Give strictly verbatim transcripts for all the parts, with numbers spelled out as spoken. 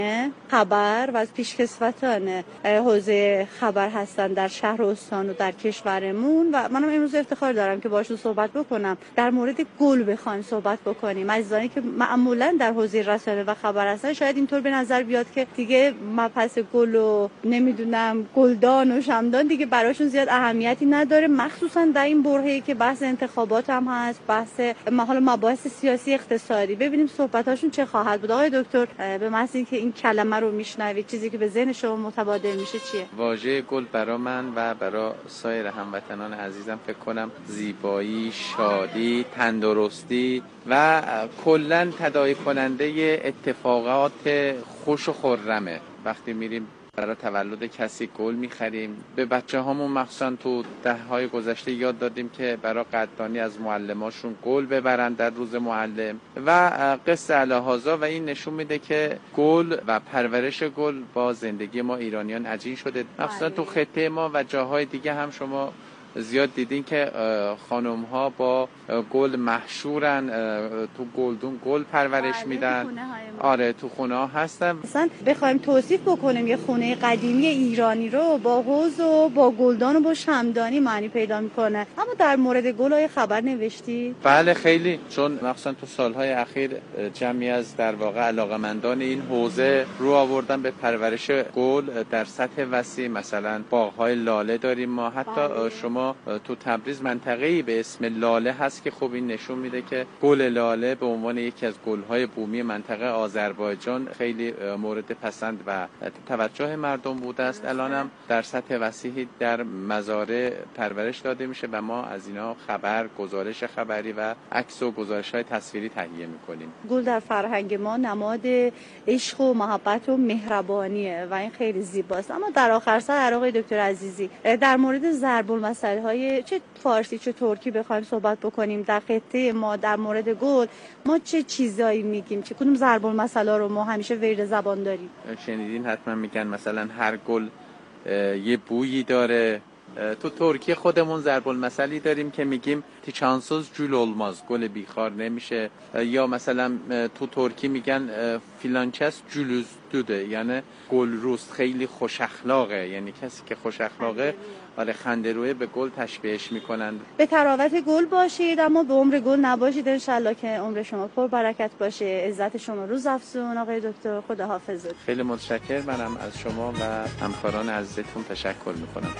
خبر و از پیشکسوتان حوزه خبر هستن در شهر و استان و در کشورمون و منم امروز افتخار دارم که باشون صحبت بکنم. در مورد گل بخوایم صحبت بکنیم، عزیزانی که معمولا در حوزه رسانه و خبر هستن شاید اینطور به نظر بیاد که دیگه مبحث گل و نمیدونم گلدان و شمدان دیگه براشون زیاد اهمیتی نداره، مخصوصا در این برهه‌ای که بحث انتخابات هم هست، بحث حالا مباحث سیاسی اقتصادی. ببینیم صحبتاشون چه خواهد بود. آقای دکتر، به محض اینکه این کلمه رو میشنوید چیزی که به ذهن شما متبادر میشه چیه؟ واژه گل برای من و برای سایر هموطنان عزیزم فکر کنم زیبایی، شادی، تندرستی و کلاً تداعی کننده اتفاقات خوش و خرمه. وقتی میریم برای تولد کسی گل میخریم، به بچه هامون مخصوصا تو ده های گذشته یاد دادیم که برای قدردانی از معلماشون گل ببرن در روز معلم و قصه الهازا و این نشون میده که گل و پرورش گل با زندگی ما ایرانیان عجین شده، مخصوصا تو خطه ما و جاهای دیگه هم شما زیاد دیدین که خانم ها با گل محشورن، تو گلدون گل پرورش میدن. آره تو خونه ها هستن. مثلا بخوایم توصیف بکنیم یه خونه قدیمی ایرانی رو با حوض و با گلدان و با شمدانی معنی پیدا میکنه. اما در مورد گل های خبر نوشتی؟ بله خیلی، چون مخصوصا تو سالهای اخیر جمعی از در واقع علاقمندان این حوزه رو آوردن به پرورش گل در سطح وسیع. مثلا باغ‌های لاله داریم ما، حتی بله. شما تو تبریز منطقه‌ای به اسم لاله هست که خب این نشون میده که گل لاله به عنوان یکی از گل‌های بومی منطقه آذربایجان خیلی مورد پسند و توجه مردم بوده است. الانم در سطح وسیعی در مزارع پرورش داده میشه و ما از اینا خبر، گزارش خبری و عکس و گزارش‌های تصویری تهیه می‌کنیم. گل در فرهنگ ما نماد عشق و محبت و مهربانیه و این خیلی زیباست. اما در آخر سر آقای دکتر عزیزی، در مورد ضرب المثل های چه فارسی چه ترکی بخوایم صحبت بکنیم در خطه ما در مورد گل، ما چه چیزایی میگیم؟ چه کدوم ضرب المثل رو ما همیشه ورد زبان داریم؟ شنیدین حتما میگن مثلا هر گل یه بویی داره. تو ترکی خودمون ضرب المثلی داریم که میگیم تیچانسوز جول olmaz، گل بیخار نمیشه. یا مثلا تو ترکی میگن فیلانچس جولوز دوده، یعنی گل روست، خیلی خوش اخلاقه، یعنی کسی که خوش اخلاقه آره خنده‌رویه به گل تشبیهش میکنن. به تراوت گل باشید اما به عمر گل نباشید. انشالله که عمر شما پر برکت باشه. عزت شما روز افزون. آقای دکتر خدا حافظت. خیلی متشکرم. منم از شما و همکاران عزیزتون تشکر میکنم.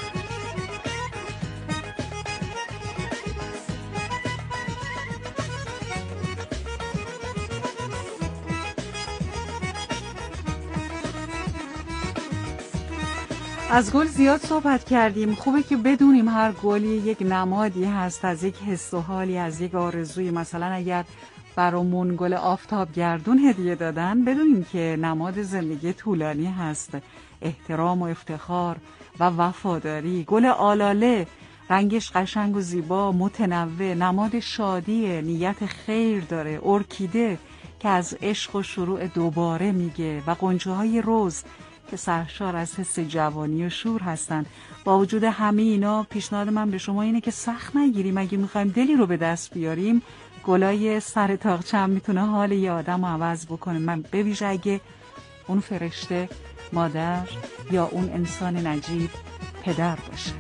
از گل زیاد صحبت کردیم. خوبه که بدونیم هر گلی یک نمادی هست از یک حس و حالی، از یک آرزوی. مثلا اگر برامون گل آفتاب گردون هدیه دادن، بدونیم که نماد زندگی طولانی هست، احترام و افتخار و وفاداری. گل آلاله رنگش قشنگ و زیبا، متنوع، نماد شادیه، نیت خیر داره. ارکیده که از عشق و شروع دوباره میگه و غنچه‌های رز که سرشار از حس جوانی و شور هستن. با وجود همه اینا پیشنهاد من به شما اینه که سخت نگیریم. اگه میخوایم دلی رو به دست بیاریم، گلای سر تاقچه هم میتونه حال یه آدم رو عوض بکنه. من به ویژه اگه اون فرشته مادر یا اون انسان نجیب پدر باشه.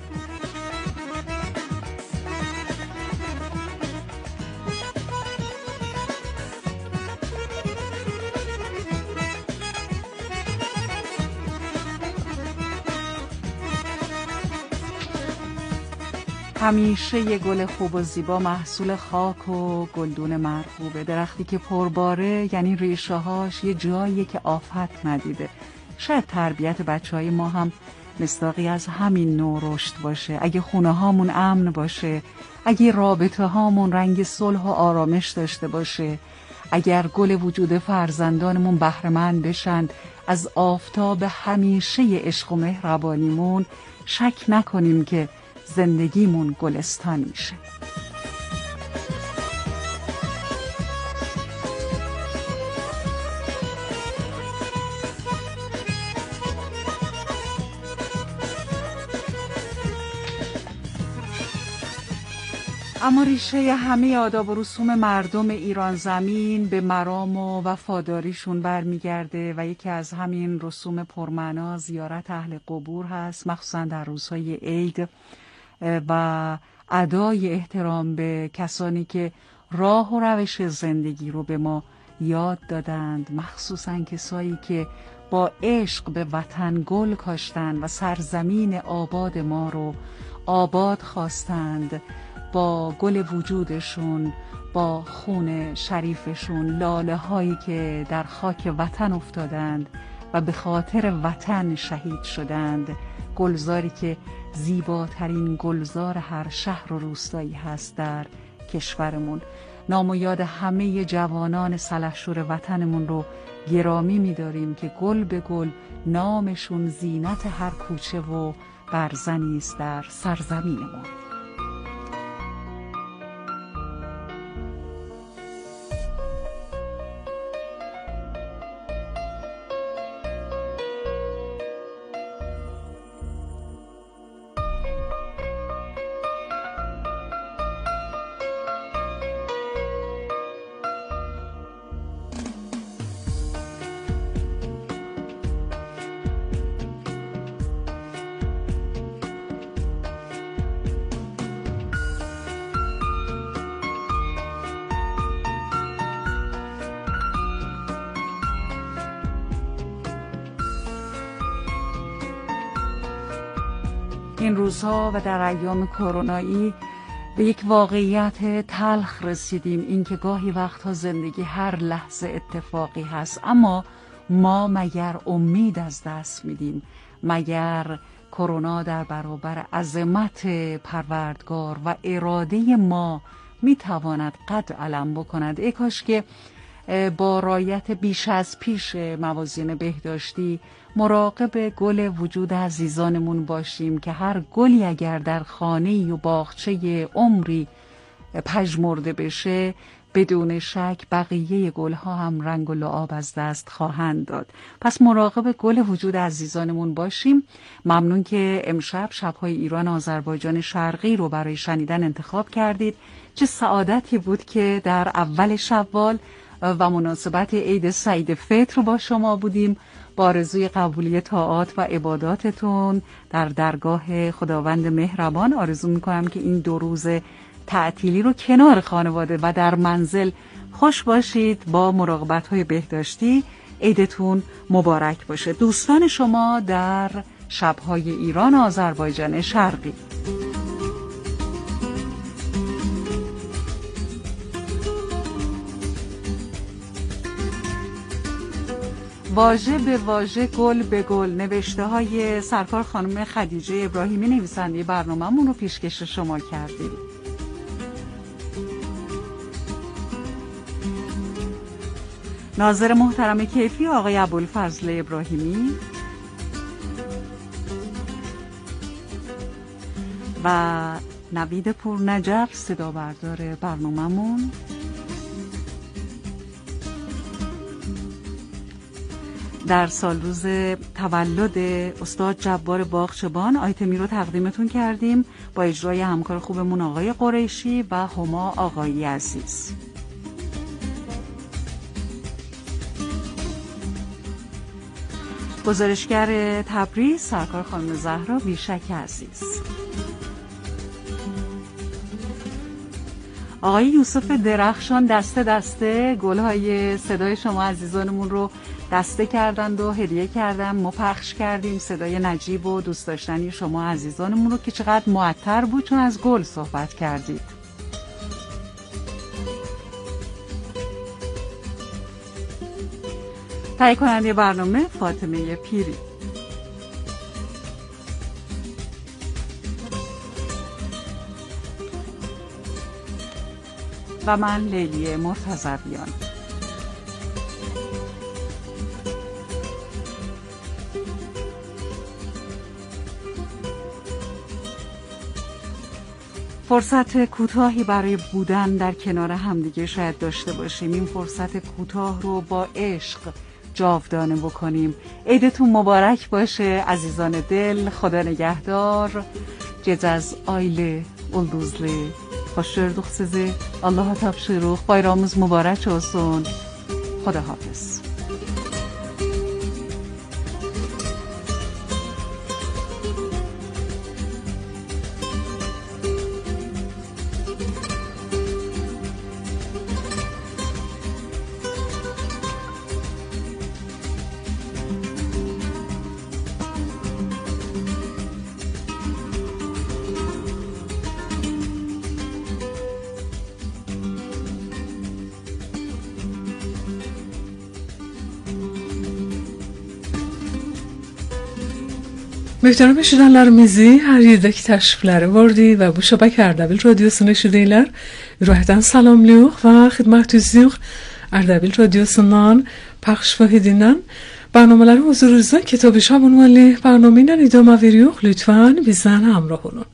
همیشه یه گل خوب و زیبا محصول خاک و گلدون مرغوبه. درختی که پرباره یعنی ریشه هاش یه جاییه که آفت ندیده. شاید تربیت بچه های ما هم مصداقی از همین نوع رشد باشه. اگه خونه هامون امن باشه، اگه رابطه هامون رنگ صلح و آرامش داشته باشه، اگر گل وجود فرزندانمون بهره‌مند بشن از آفتاب همیشه عشق و مهربانیمون، شک نکنیم که زندگیمون گلستان میشه. اما ریشه همه آداب و رسوم مردم ایران زمین به مرام و وفاداریشون برمیگرده و یکی از همین رسوم پرمعنا زیارت اهل قبور هست، مخصوصا در روزهای عید و ادای احترام به کسانی که راه و روش زندگی رو به ما یاد دادند، مخصوصا کسایی که با عشق به وطن گل کاشتند و سرزمین آباد ما رو آباد خواستند، با گل وجودشون، با خون شریفشون، لاله هایی که در خاک وطن افتادند و به خاطر وطن شهید شدند، گلزاری که زیباترین گلزار هر شهر و روستایی هست در کشورمون. نام و یاد همه جوانان سلحشور وطنمون رو گرامی می‌داریم که گل به گل نامشون زینت هر کوچه و برزنی است در سرزمینمون. این روزها و در ایام کرونایی به یک واقعیت تلخ رسیدیم، این که گاهی وقتها زندگی هر لحظه اتفاقی هست، اما ما مگر امید از دست میدیم؟ مگر کرونا در برابر عظمت پروردگار و اراده ما میتواند قد علم بکند؟ ای کاش که با رعایت بیش از پیش موازین بهداشتی مراقب گل وجود عزیزانمون باشیم که هر گلی اگر در خانه‌ای و باغچه عمری پژمرده بشه، بدون شک بقیه گلها هم رنگ و لعاب از دست خواهند داد. پس مراقب گل وجود عزیزانمون باشیم. ممنون که امشب شب‌های ایران آذربایجان شرقی رو برای شنیدن انتخاب کردید. چه سعادتی بود که در اول شوال و مناسبت عید سعید فطر با شما بودیم. با آرزوی قبولی طاعات و عباداتتون در درگاه خداوند مهربان آرزو میکنم که این دو روز تعطیلی رو کنار خانواده و در منزل خوش باشید با مراقبت‌های بهداشتی. عیدتون مبارک باشه. دوستان شما در شب‌های ایران آذربایجان شرقی. واژه به واژه، گل به گل، نوشته های سرکار خانم خدیجه ابراهیمی نویسنده برنامه‌مون رو پیشکش شما کردیم. ناظر محترم کیفی آقای ابوالفضل ابراهیمی و نوید پورنجر صدا بردار برنامه‌مون. در سال روز تولد استاد جبار باغچبان آیتمی رو تقدیمتون کردیم با اجرای همکار خوبمون آقای قریشی و هما آقایی عزیز. گزارشگر تبریز سرکار خانم زهرا بیشک عزیز. آقای یوسف درخشان دسته دسته گل‌های صدای شما عزیزانمون رو دسته کردند و هدیه کردن، ما پخش کردیم صدای نجیب و دوست داشتنی شما عزیزانمون رو که چقدر معطر بود چون از گل صحبت کردید. تهیه کننده برنامه فاطمه پیری و من لیلی مرتضویان. فرصت کوتاهی برای بودن در کنار همدیگه شاید داشته باشیم. این فرصت کوتاه رو با عشق جاودانه بکنیم. عیدتون مبارک باشه عزیزان دل. خدا نگهدار. جز از آیله اولدوزلی hoş gördük sizi. Allah'a tapşırıq. Bayramınız mübarək olsun. Xudahafiz. Möhtərəm eşidənlərimizi hər yerdəki təşrifləri vardı və bu şəbəkə Ərdəbil radiosunu eşidirlər. Ürəkdən salamlıyıq və xidmətinizdəyik. Ərdəbil radiosundan پخش و هدینن برنامه رو حضور روزن کتاب شب عنوان برنامه این ادامه وریوخ لطفاً بیزن همراه کنون.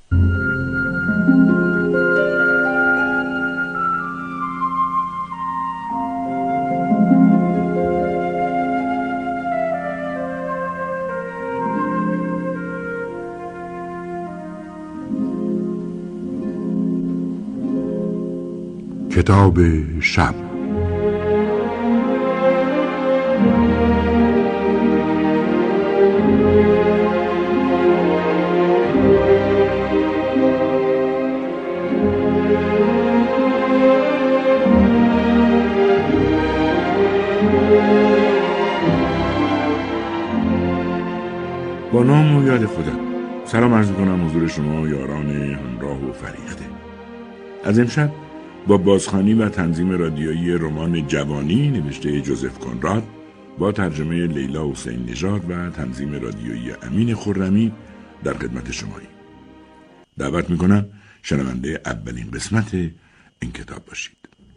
کتاب شب با نام و یاد خودم سلام عرض کنم حضور شما یاران همراه و فریخته. از امشب با بازخوانی و تنظیم رادیویی رمان جوانی نوشته جوزف کنراد با ترجمه لیلا حسین نژاد و تنظیم رادیویی امین خرمی در خدمت شماییم. دعوت میکنم شنونده اولین قسمت این کتاب باشید.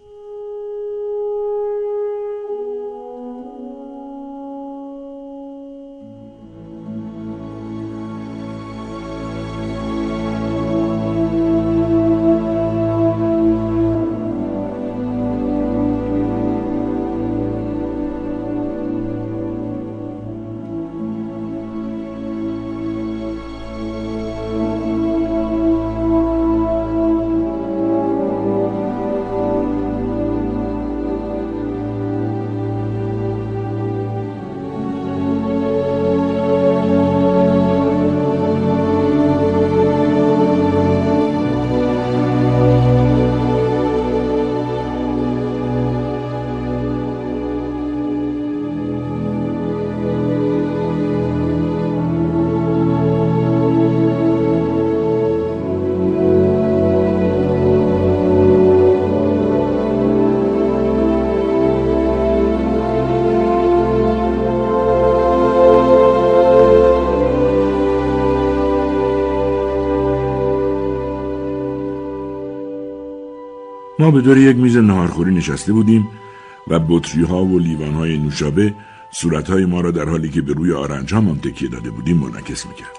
ما به دور یک میز ناهارخوری نشسته بودیم و بطری ها و لیوان های نوشابه صورت های ما را در حالی که به روی آرنج ها ما تکیه داده بودیم منعکس میکرد.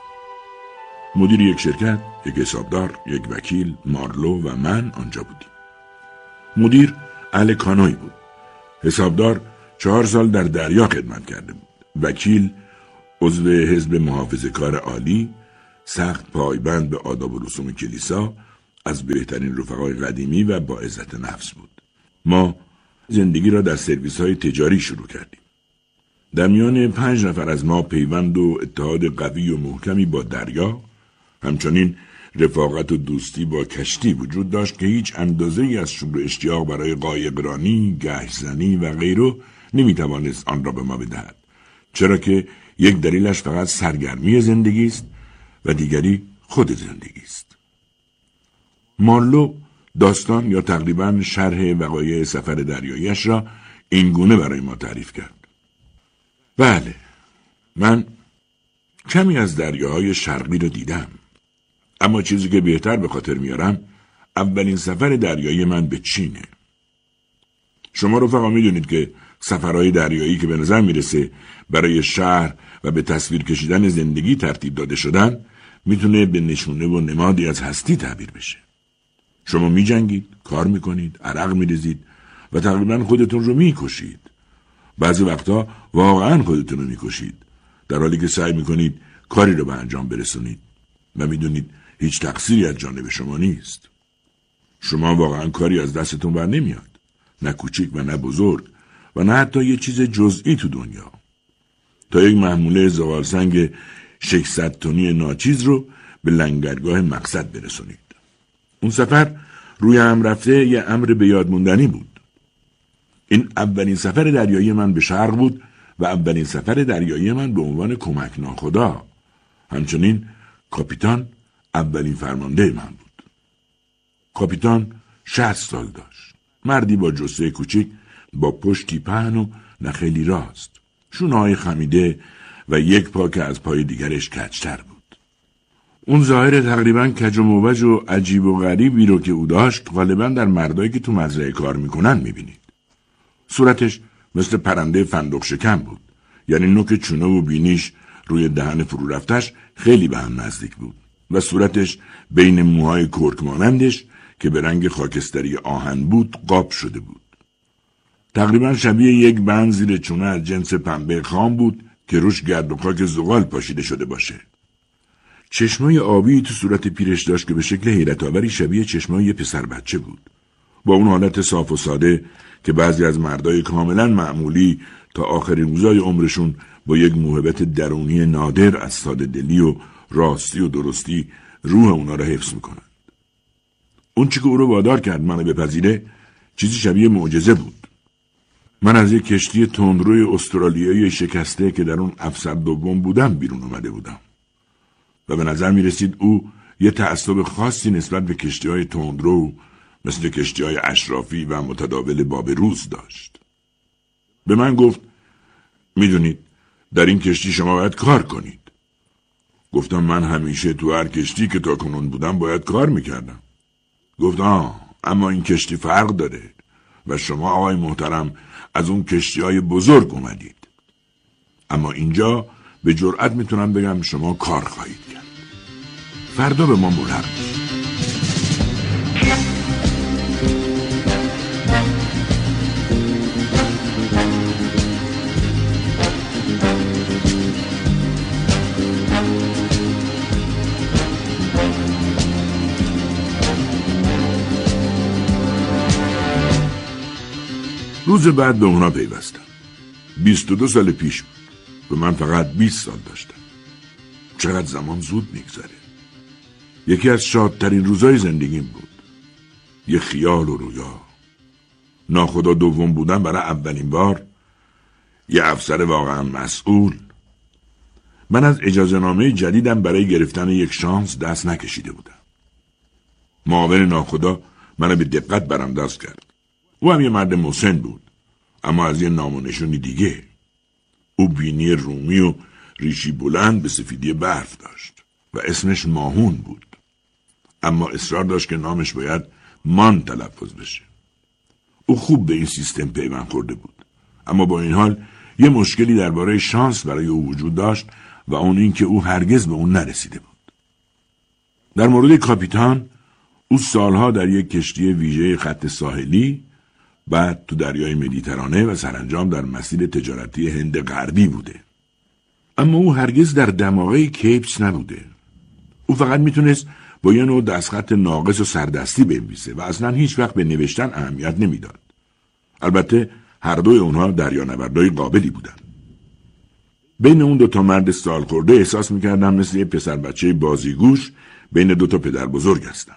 مدیر یک شرکت، یک حسابدار، یک وکیل، مارلو و من آنجا بودیم. مدیر اهل کانوی بود. حسابدار چهار سال در دریا خدمت کرده بود. وکیل عضو حزب محافظه‌کار عالی، سخت پایبند به آداب و رسوم کلیسا، از بهترین رفقای قدیمی و با عزت نفس بود. ما زندگی را در سرویس های تجاری شروع کردیم. در میان پنج نفر از ما پیوند و اتحاد قوی و محکمی با دریا، همچنین رفاقت و دوستی با کشتی وجود داشت که هیچ اندازه‌ای از شور و اشتیاق برای قایقرانی، گشت‌زنی و غیره نمیتوانست آن را به ما بدهد، چرا که یک دلیلش فقط سرگرمی زندگی است و دیگری خود زندگی است. مارلو داستان یا تقریباً شرح وقایع سفر دریاییش را این گونه برای ما تعریف کرد. بله، من کمی از دریاهای شرقی را دیدم، اما چیزی که بهتر به خاطر میارم اولین سفر دریایی من به چینه. شما رفقا میدونید که سفرهای دریایی که به نظر میرسه برای شهر و به تصویر کشیدن زندگی ترتیب داده شدن میتونه به نشونه و نمادی از هستی تعبیر بشه. شما می جنگید، کار می کنید، عرق می ریزید و تقریبا خودتون رو می کشید. بعضی وقتا واقعا خودتون رو می کشید، در حالی که سعی می کنید کاری رو به انجام برسونید و می دونید هیچ تقصیری از جانب شما نیست. شما واقعا کاری از دستتون بر نمیاد، نه کوچیک و نه بزرگ و نه حتی یه چیز جزئی تو دنیا. تا یک محموله زغالسنگ ششصد تنی ناچیز رو به لنگرگاه مقصد برسونید. اون سفر روی هم رفته یه امر به یاد موندنی بود. این اولین سفر دریایی من به شرق بود و اولین سفر دریایی من به عنوان کمک ناخدا. همچنین کاپیتان اولین فرمانده من بود. کاپیتان شصت سال داشت. مردی با جثه کوچیک، با پشتی پهن و نخیلی راست، شونه‌های خمیده و یک پا که از پای دیگرش کج‌تر بود. اون ظاهر تقریباً کج و موج و عجیب و غریبی رو که او داشت غالباً در مردایی که تو مزرعه کار میکنن میبینید. صورتش مثل پرنده فندق شکم بود، یعنی نوک چونه و بینیش روی دهن فرو رفتش خیلی به هم نزدیک بود و صورتش بین موهای کرک مانندش که به رنگ خاکستری آهن بود قاب شده بود. تقریباً شبیه یک بند زیر چونه از جنس پنبه خام بود که روش گرد و خاک زغال پاشیده شده باشه. چشمای آبی تو صورت پیرش داشت که به شکل حیرت آوری شبیه چشمای یه پسر بچه بود. با اون حالت صاف و ساده که بعضی از مردای کاملا معمولی تا آخرین روزای عمرشون با یک موهبت درونی نادر از ساده دلی و راستی و درستی روح اونا را حفظ میکنند. اون چی که او رو وادار کرد منو بپذیره چیزی شبیه معجزه بود. من از یک کشتی تندروی استرالیایی شکسته که در اون افسر دوم بودم بیرون اومده بودم و به نظر می رسید او یه تعصب خاصی نسبت به کشتی‌های تندرو مثل کشتی‌های اشرافی و متداول بابروز داشت. به من گفت میدونید در این کشتی شما باید کار کنید. گفتم من همیشه تو هر کشتی که تا کنون بودم باید کار میکردم. گفت آه اما این کشتی فرق داره و شما آقای محترم از اون کشتی‌های بزرگ اومدید. اما اینجا به جرئت میتونم بگم شما کار خواهید کرد. فردا به ما ملحق بشید. روز بعد به اونا پیوستم. بیست و دو سال پیش بود و من فقط بیست سال داشتم. چقدر زمان زود میگذره. یکی از شادترین روزای زندگیم بود. یه خیال و رویا. ناخدا دوم بودم برای اولین بار. یه افسر واقعا مسئول. من از اجازه نامه جدیدم برای گرفتن یک شانس دست نکشیده بودم. معاون ناخدا منو به دقت برانداز کرد. او هم یه مرد مسن بود، اما از یه نام و نشونی دیگه. او بینی رومی و ریشی بلند به سفیدی برف داشت و اسمش ماهون بود، اما اصرار داشت که نامش باید مان تلفظ بشه. او خوب به این سیستم پیوند خورده بود، اما با این حال یه مشکلی درباره شانس برای او وجود داشت و اون این که او هرگز به اون نرسیده بود. در مورد کاپیتان، او سالها در یک کشتی ویژه خط ساحلی، بعد تو دریای مدیترانه و سرانجام در مسیر تجارتی هند غربی بوده. اما او هرگز در دماغه کیپس نبوده. او فقط میتونست با یه نوع دستخط ناقص و سردستی بنویسه و اصلا هیچ وقت به نوشتن اهمیت نمیداد. البته هر دوی اونها دریانوردای قابلی بودن. بین اون دوتا مرد سالخورده احساس میکردم مثل یه پسر بچه بازیگوش بین دوتا پدر بزرگ هستم.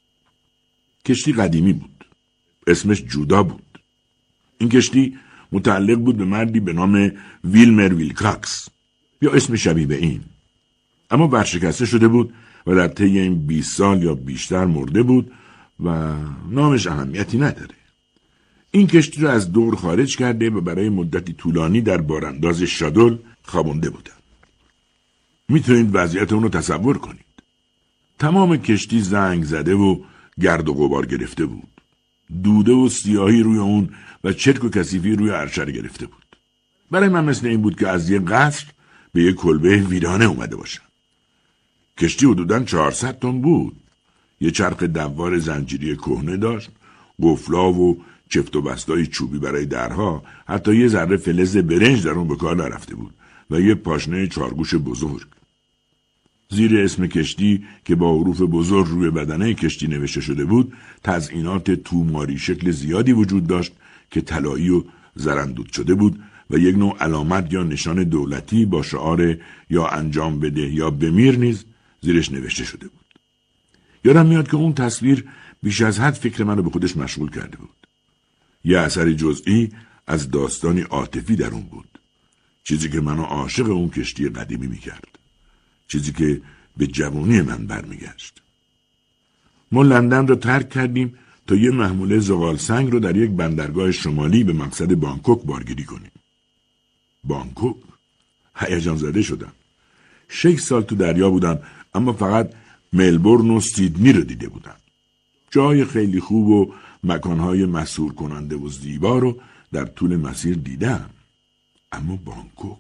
کشتی قدیمی بود. اسمش جودا بود. این کشتی متعلق بود به مردی به نام ویلمر ویلکاکس یا اسم شبیه به این. اما ورشکسته شده بود و در طی این بیست سال یا بیشتر مرده بود و نامش اهمیتی نداره. این کشتی رو از دور خارج کرده و برای مدتی طولانی در بارانداز شادل خوابونده بودن. میتونید وضعیت اون رو تصور کنید. تمام کشتی زنگ زده و گرد و غبار گرفته بود. دوده و سیاهی روی اون و چرک و کثیفی روی عرشه گرفته بود. برای من مثل این بود که از یه قصر به یه کلبه ویرانه اومده باشم. کشتی حدوداً چهارصد تن بود. یه چرخ دوار زنجیری کهنه داشت، قفلا و چفت و بستای چوبی برای درها، حتی یه ذره فلز برنج در اون به کار نرفته بود و یه پاشنه چارگوش بزرگ. زیر اسم کشتی که با حروف بزرگ روی بدنه کشتی نوشته شده بود، تزئینات توماری شکل زیادی وجود داشت که طلایی و زرندود شده بود و یک نوع علامت یا نشان دولتی با شعار یا انجام بده یا بمیر نیز زیرش نوشته شده بود. یادم میاد که اون تصویر بیش از حد فکر منو به خودش مشغول کرده بود. یه اثر جزئی از داستانی عاطفی در اون بود. چیزی که منو عاشق اون کشتی قدیمی میکرد. چیزی که به جوانی من برمیگشت. ما لندن رو ترک کردیم تا یه محموله زغال سنگ رو در یک بندرگاه شمالی به مقصد بانکوک بارگیری کنیم. بانکوک؟ هیجان زده شدم. شش سال تو دریا بودم اما فقط ملبورن و سیدنی رو دیده بودم. جای خیلی خوب و مکانهای مسحور کننده و زیبا رو در طول مسیر دیدم. اما بانکوک؟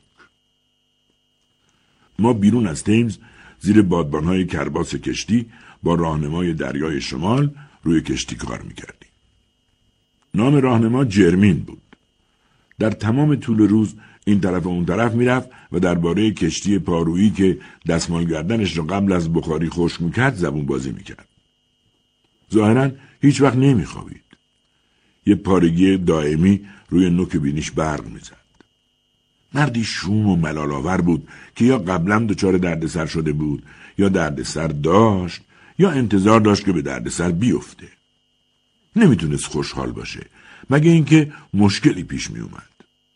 ما بیرون از تیمز زیر بادبانهای کرباس کشتی با راهنمای دریای شمال روی کشتی کار میکردیم. نام راهنما جرمین بود. در تمام طول روز این طرف و اون طرف میرفت و درباره کشتی پارویی که دستمال گردنش رو قبل از بخاری خشک میکرد زبون بازی میکرد. ظاهراً هیچ وقت نمیخوابید. یه پارگی دائمی روی نوک بینیش برق میزد. مردی شوم و ملال‌آور بود که یا قبلا دچار دردسر شده بود یا دردسر داشت یا انتظار داشت که به دردسر بیفته. نمیتونست خوشحال باشه مگه اینکه مشکلی پیش می اومد.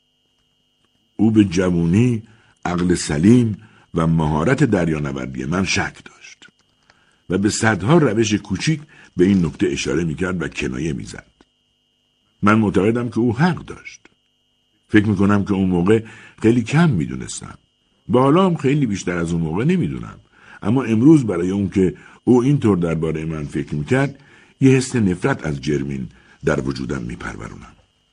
او به جوانی، عقل سلیم و مهارت دریانوردی من شک داشت و به صدها روش کوچیک به این نکته اشاره میکرد و کنایه میزد. من معتقدم که او حق داشت. فکر میکنم که اون موقع خیلی کم میدونستم. با حالا هم خیلی بیشتر از اون موقع نمیدونم. اما امروز برای اون که او اینطور درباره من فکر میکرد یه حس نفرت از جرمین در وجودم میپرورونم.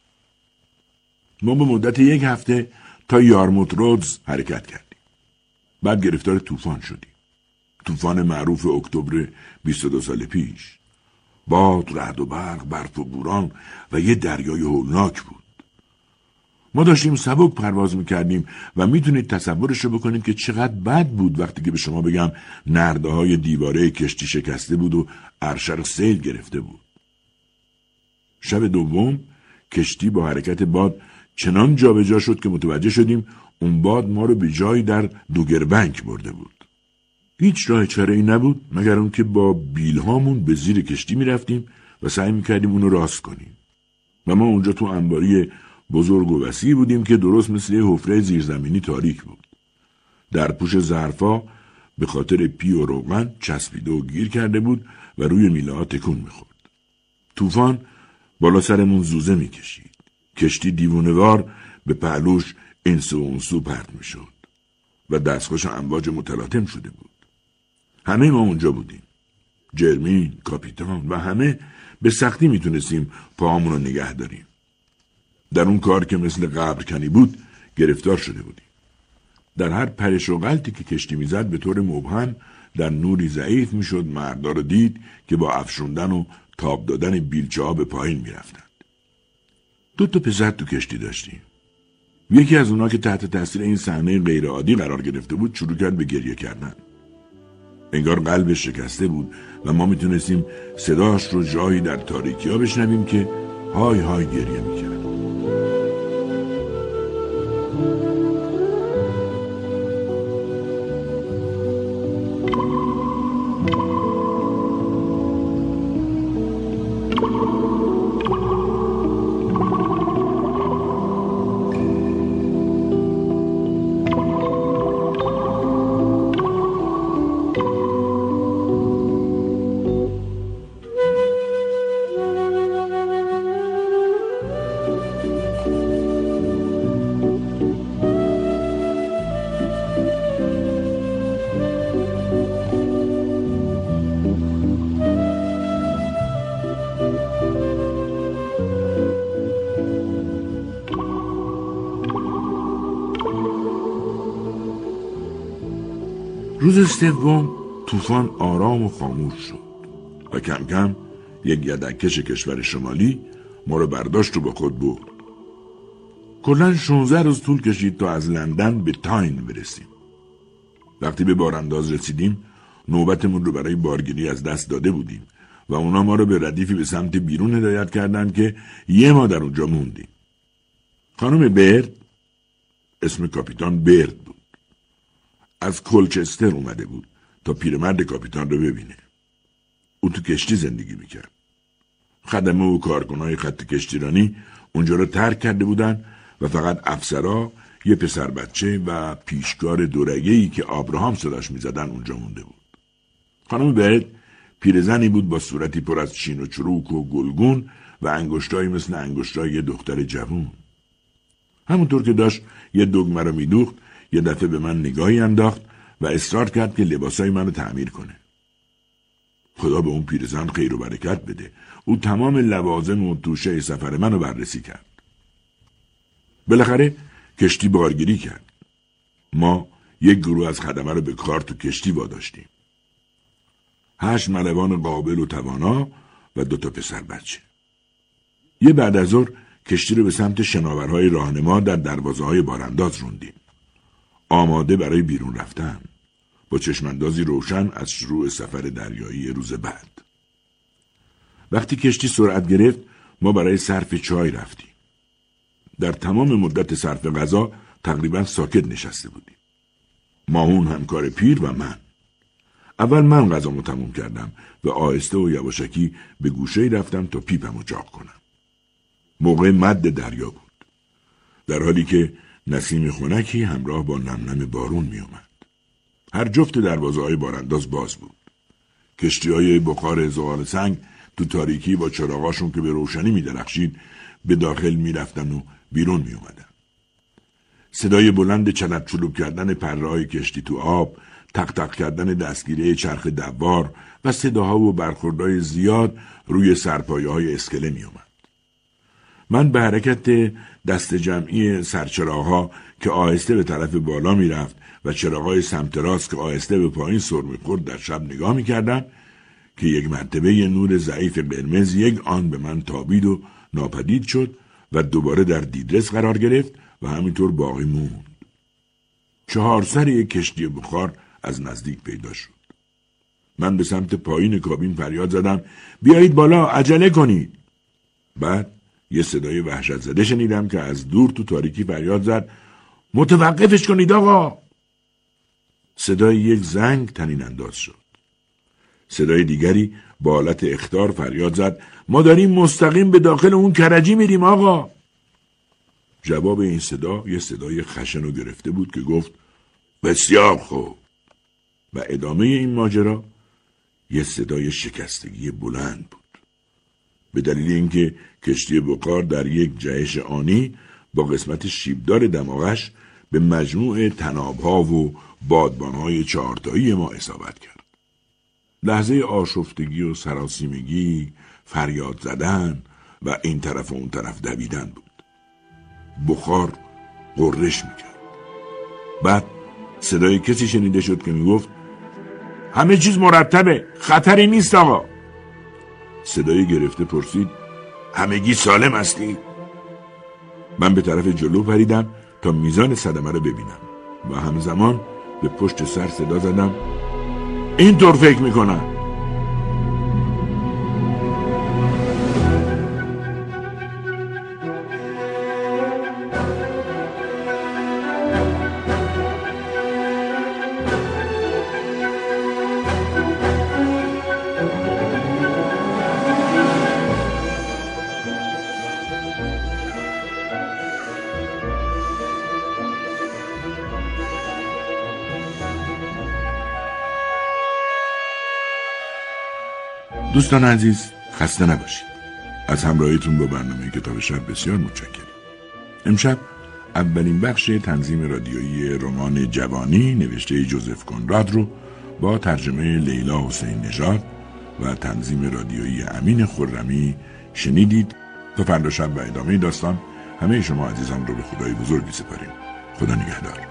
ما به مدت یک هفته تا یارموت رودز حرکت کردیم. بعد گرفتار طوفان شدیم. طوفان معروف اکتبر بیست و دو سال پیش. باد، رعد و برق، برف و بوران و یه دریای هولناک بود. ما داشتیم سبک پرواز میکردیم و میتونید تصورش رو بکنید که چقدر بد بود وقتی که به شما بگم نرده های دیواره کشتی شکسته بود و عرشه رو سیل گرفته بود. شب دوم کشتی با حرکت باد چنان جا به جا شد که متوجه شدیم اون باد ما رو به جایی در دوگربنک برده بود. هیچ راه چاره‌ای نبود مگر اون که با بیلهامون به زیر کشتی میرفتیم و سعی میکردیم اونو راست کنیم. و ما اونجا تو انباری بزرگ و وسیع بودیم که درست مثل یه حفره زیرزمینی تاریک بود. در پوش ظرفا به خاطر پی و روغن چسبیده و گیر کرده بود و روی میله ها تکون میخورد. طوفان بالا سرمون زوزه میکشید. کشتی دیوونه‌وار به پهلوش این سو اون سو پرت میشد و دستخوش امواج متلاطم شده بود. همه ما اونجا بودیم. جرمین، کاپیتان و همه به سختی میتونستیم پاهامون رو نگه داریم. در اون کار که مثل قبرکنی بود گرفتار شده بودیم. در هر پرش و غلطی که کشتی میزد به طور مبهم در نوری ضعیف میشد مردا رو دید که با افشوندن و تاب دادن بیلچه ها به پایین میرفتند. دو تا پسر تو کشتی داشتیم. یکی از اونا که تحت تاثیر این صحنه غیرعادی قرار گرفته بود شروع کرد به گریه کردن. انگار قلبش شکسته بود و ما میتونستیم صداش رو جایی در تاریکی ها بشنویم که های های گریه میکرد. روز سوم طوفان آرام و خاموش شد و کم کم یک یدککش کشور شمالی ما رو برداشت و با خود برد. کلاً شانزده روز طول کشید تا از لندن به تاین برسیم. وقتی به بارانداز رسیدیم نوبتمون رو برای بارگیری از دست داده بودیم و اونا ما رو به ردیفی به سمت بیرون هدایت کردند که یه ما در اونجا موندیم. خانم برد، اسم کاپیتان برد بود، از کلچستر اومده بود تا پیرمرد کاپیتان رو ببینه. او تو کشتی زندگی میکرد. خدمه و کارکنای خط کشتیرانی اونجا رو ترک کرده بودن و فقط افسرا، یه پسر بچه و پیشکار دورگه‌ای که آبراهام صداش میزدن اونجا مونده بود. خانم برد پیرزنی بود با صورتی پر از چین و چروک و گلگون و انگشتایی مثل انگشتای یه دختر جوون. همونطور که داشت یه دگمه رو میدوخت یه دفعه به من نگاهی انداخت و اصرار کرد که لباسای منو تعمیر کنه. خدا به اون پیرزن خیر و برکت بده. او تمام لوازم و توشه سفر منو بررسی کرد. بالاخره کشتی بارگیری کرد. ما یک گروه از خدمه رو به کار تو کشتی واداشتیم. هشت ملوان قابل و توانا و دو تا پسر بچه. یه بعد از ظهر کشتی رو به سمت شناورهای راهنما در دروازه‌های بارانداز روندیم. آماده برای بیرون رفتن، با چشماندازی روشن از شروع سفر دریایی روز بعد. وقتی کشتی سرعت گرفت ما برای صرف چای رفتیم. در تمام مدت صرف غذا تقریبا ساکت نشسته بودیم. ماهون همکار پیر و من. اول من غذامو تموم کردم و آهسته و یواشکی به گوشه‌ای رفتم تا پیپمو چاق کنم. موقع مد دریا بود، در حالی که نسیم خنکی همراه با نمنم بارون می اومد. هر جفت دروازه‌های بارانداز باز بود. کشتی‌های بخار زغال سنگ تو تاریکی با چراغاشون که به روشنی می درخشید به داخل می رفتن و بیرون می اومدن. صدای بلند چلپ چلوب کردن پره‌های کشتی تو آب، تق تق کردن دستگیره چرخ دوار و صداها و برخوردهای زیاد روی سرپایه‌های اسکله می اومد. من به حرکت دست جمعی سرچراغ‌ها که آهسته به طرف بالا می رفت و چراغ‌های سمت راست که آهسته به پایین سر می خورد در شب نگاه می کردم که یک مرتبه یه نور ضعیف قرمز یک آن به من تابید و ناپدید شد و دوباره در دیدرس قرار گرفت و همینطور باقی موند. چهار سر یک کشتی بخار از نزدیک پیدا شد. من به سمت پایین کابین فریاد زدم بیایید بالا، عجله کنید. بعد یه صدای وحشت زده شنیدم که از دور تو تاریکی فریاد زد متوقفش کنید آقا. صدای یک زنگ طنین انداز شد. صدای دیگری با حالت اخطار فریاد زد ما داریم مستقیم به داخل اون کرجی میریم آقا. جواب این صدا یه صدای خشن و گرفته بود که گفت بسیار خوب. و ادامه این ماجرا یه صدای شکستگی بلند بود. به دلیل اینکه کشتی بخار در یک جهش آنی با قسمت شیبدار دماغش به مجموع تنابها و بادبانهای چهارتایی ما اصابت کرد. لحظه آشفتگی و سراسیمگی، فریاد زدن و این طرف و اون طرف دویدن بود. بخار غرش میکرد. بعد صدای کسی شنیده شد که میگفت همه چیز مرتبه، خطری نیست آقا. صدای گرفته پرسید همگی سالم هستی؟ من به طرف جلو پریدم تا میزان صدمه رو ببینم و همزمان به پشت سر صدا زدم اینطور فکر میکنم. دوستان عزیز خسته نباشید. از همراهیتون با برنامه کتاب شب بسیار متشکرم. امشب اولین بخش تنظیم رادیویی رمان جوانی نوشته جوزف کنراد رو با ترجمه لیلا حسین نژاد و تنظیم رادیویی امین خرمی شنیدید. تا فردا شب و ادامه داستان همه شما عزیزان رو به خدای بزرگی سپاریم. خدا نگهدار.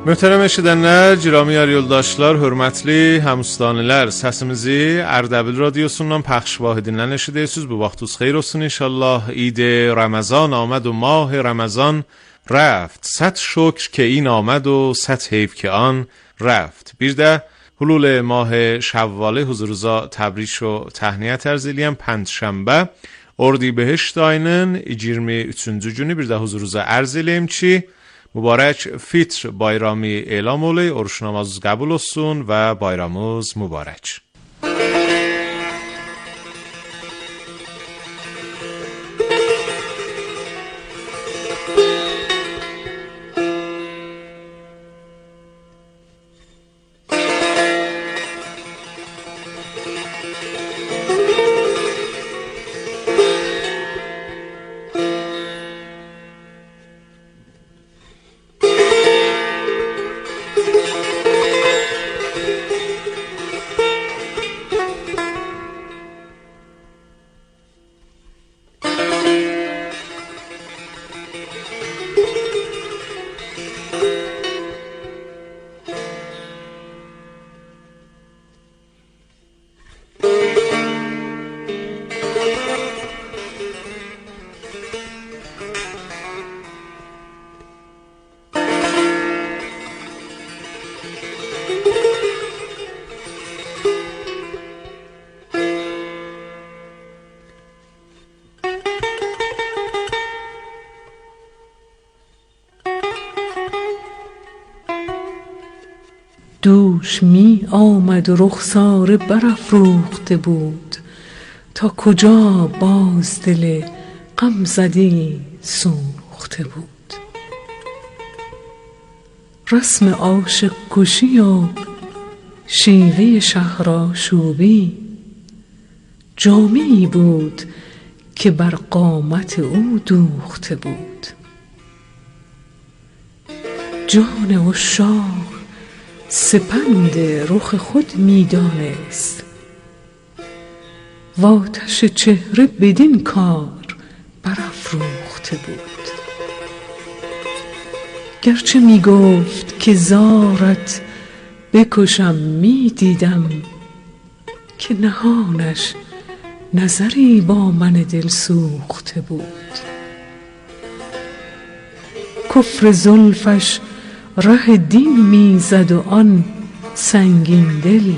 Möhtərəm eşidənlər, cirami yar yoldaşlar, hörmətli həmüstanilər, səsimizi Ərdəbil radiosundan پخش واحدیndən eşidirsiniz. Bu vaxtınız xeyir olsun inşallah. عید رمضان آمد و ماه رمضان رفت. صد شکر که این آمد و صد حیف که آن رفت. Bir də hulul mah şəvvalı huzurunuza təbrik və təhniyət ərz eləyəm. Pəncşənbə Ordibehişt ayının iyirmi üçüncü günü bir də huzurunuza ərz eləyim ki, mübarək fitr bayramı elam olayı, oruç namazınız qəbul olsun və bayramınız mübarək. دوش می آمد و رخساره برافروخته بود، تا کجا باز دل غم زده سوخته بود. رسم عاشق کشی و شیوه شهرآشوبی، جامه‌ای بود که بر قامت او دوخته بود. جان عشاق سپند رخ خود می دانست، و آتش چهره بدین کار برافروخته بود. گرچه می گفت که زارت بکشم، می دیدم که نهانش نظری با من دل سوخته بود. کفر زلفش ره دین میزد و آن سنگین دل،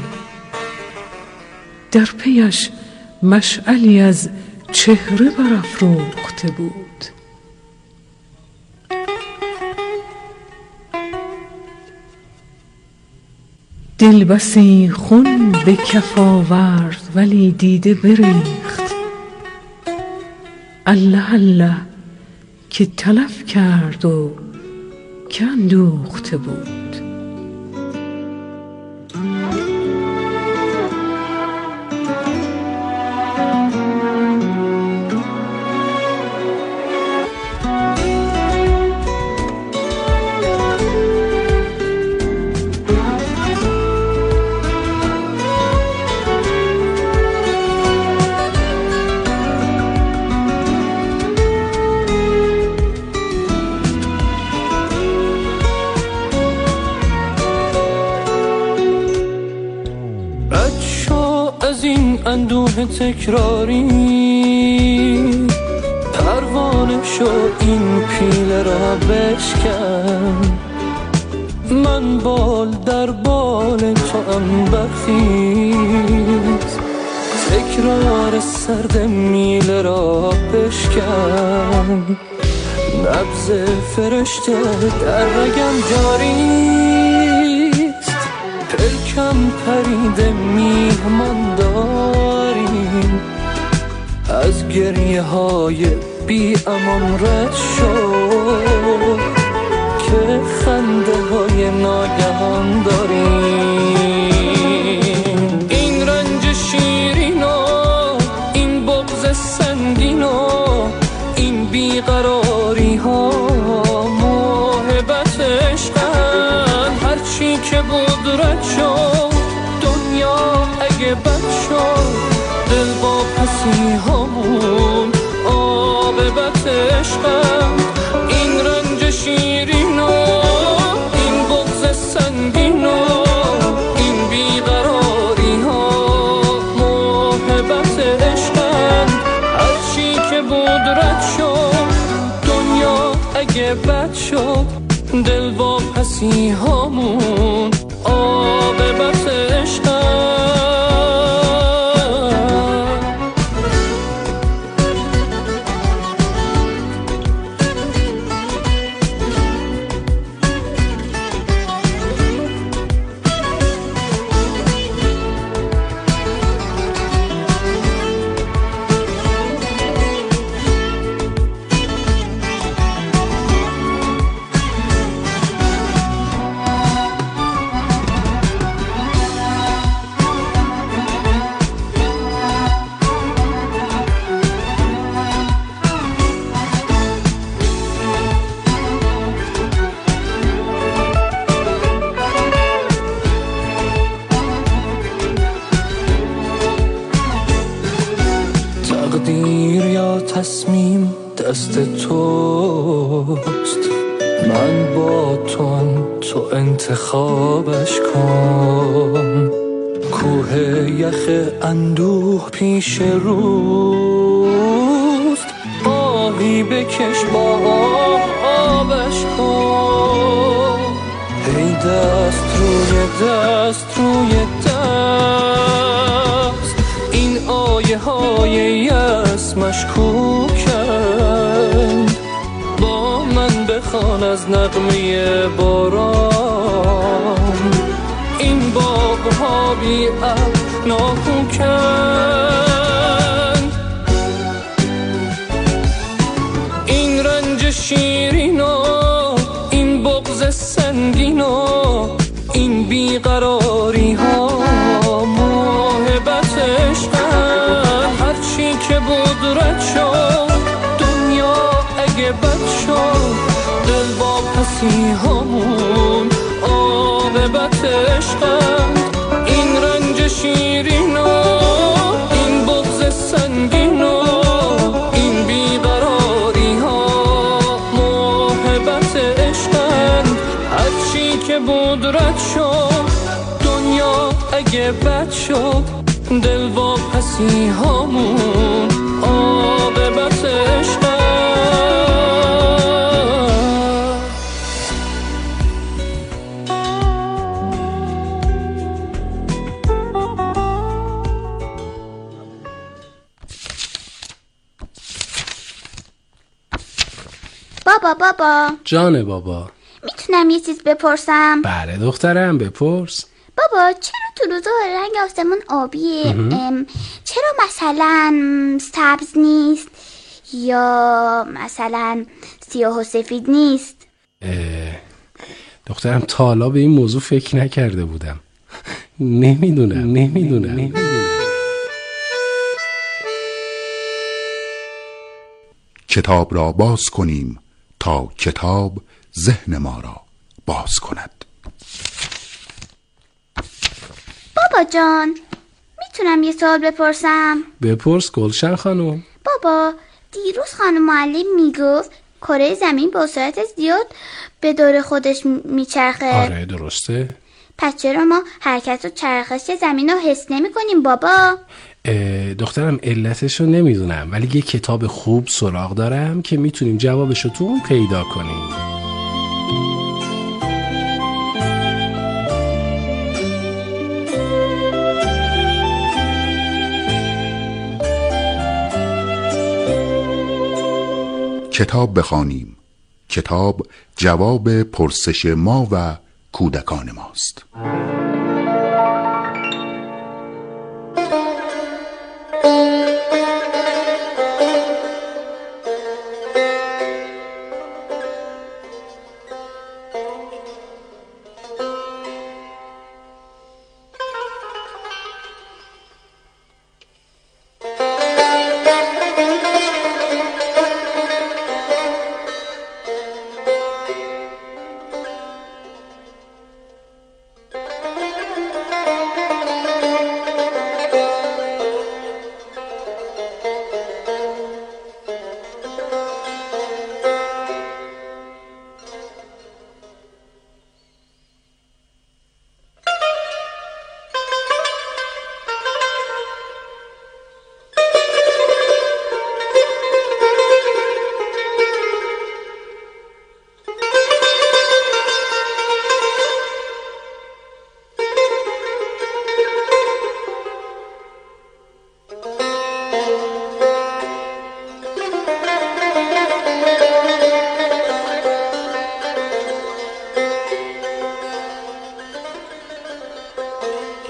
در پیش مشعلی از چهره برافروخته بود. دل بسی خون به کف آورد ولی دیده بریخت. الله الله که تلف کرد و که اندوخته بود. اندوه تکراری پروانه شو، این پیله را بشکن. من بال در بال تو ام برخیز، تکرار سرد میله را بشکن. نبض فرشته در رگم جاریست، پلکم پریده میهمان داریم. از گریه های بی امان رد شد که خنده های ناگهان داریم. این رنج شیرین و این بغض سنگین و این بیقراری ها محبت عشقن. هرچی که بود رد شد، دنیا اگه بد شد، دل با پسی همون عاقبت عشقم. این رنج شیرین و این بغض بد شد دل واپسی هامون عاقبت عشق. تقدیر یا تصمیم دست توست، من با تو تو انتخابش کن. کوه یخ اندوه پیش روست، آهی بکش با آبش کن. هی دست روی دست روی دست، این آیه های یأس مشکوکند. با من بخوان از نغمه باران، این باغ ها بی ابر ناکوکند. این رنج شیرینا، این بغض سنگینا، این بیقراری ها موهبت عشقند. هرچی که بود رد شد، دنیا اگه بد شد دل واپسی هامون عاقبت عشقند. این رنج شیرینا، این بغض سنگینا، این بیقراری ها موهبت عشقند. هرچی که بود رد شد، دنیا اگه بد شد دل واپسی هامون عاقبت عشقند. بابا بابا جان بابا، میتونم یه چیز بپرسم؟ بله دخترم بپرس. بابا چرا تو روزا رنگ آسمون آبیه؟ چرا مثلا سبز نیست یا مثلا سیاه و سفید نیست؟ دخترم تا حالا به این موضوع فکر نکرده بودم. نمیدونم نمیدونم نمیدونم کتاب را باز کنیم تا کتاب ذهن ما را باز کند. بابا جان میتونم یه سوال بپرسم؟ بپرس گلشن خانم. بابا دیروز خانم معلم میگفت کره زمین با سرعت زیاد به دور خودش میچرخه. آره درسته. پس چرا ما حرکت و چرخش زمین رو حس نمی کنیم بابا؟ دخترم علتش رو نمیدونم، ولی یه کتاب خوب سراغ دارم که میتونیم جوابش رو تو اون پیدا کنیم. کتاب بخوانیم. کتاب جواب پرسش ما و کودکان ماست.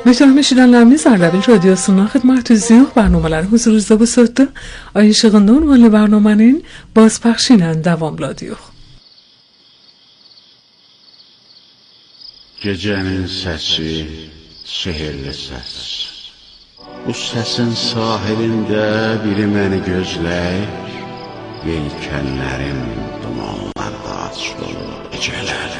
Möhtərəm eşidənlərimiz, Ərdəbil Radiosu'ndan xidmətinizdəyik. Bərnamələri huzurunuzda busatdı. Ay işığında ünvanlı bərnamənin bazpəxşi ilə davamladıyıq. Gecənin səsi, sehirli səs. Bu səsin sahilində biri məni gözləyir. Yelkənlərim dumanlarda açılır gecələr.